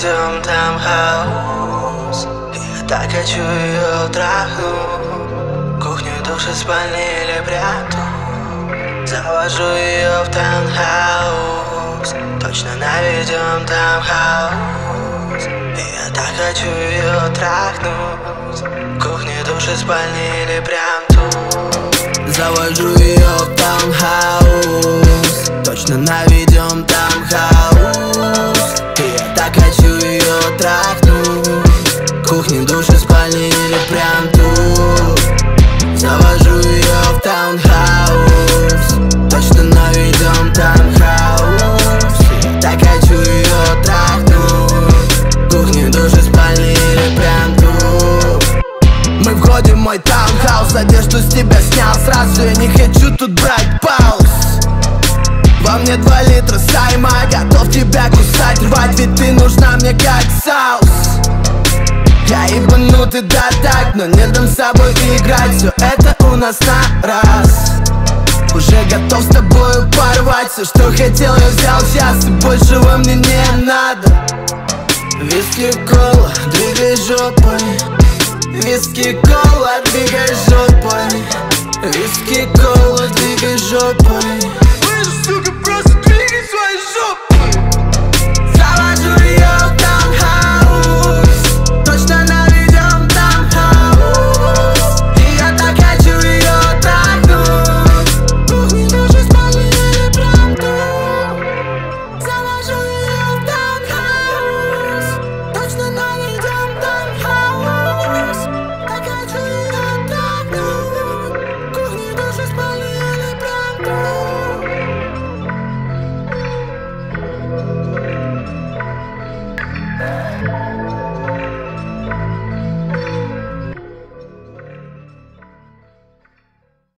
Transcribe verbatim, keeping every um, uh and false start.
наведем там хаос. Я так хочу ее трахнуть. Кухню, душ и спальня или прям тут. Завожу ее в таунхаус. Точно наведем там хаос. Я так хочу ее трахнуть. Кухня, душ и спальня или прям тут. Завожу ее в таунхаус. Точно наведем там хаос. Я так хочу ее трахнуть. Кухня, душ и спальня или прям тут. Завожу ее в таунхаус. Точно наведем там хаос. Я так хочу ее трахнуть. Кухня, душ и спальня или прям тут. Мы входим в мой таунхаус. Одежду с тебя снял сразу. Я не хочу тут брать пауз. Во мне два литра сайма. Готов тебя кусать, рвать. Ведь ты нужна мне как соус. Я ебанутый, да так, но не дам с собой играть. Все это у нас на раз. Уже готов с тобою порвать. Все, что хотел, я взял сейчас, и большего мне не надо. Виски, кола, двигай жопой. Виски, кола, двигай жопой. Виски, кола, двигай жопой. Сука, просто двигай своей жопой.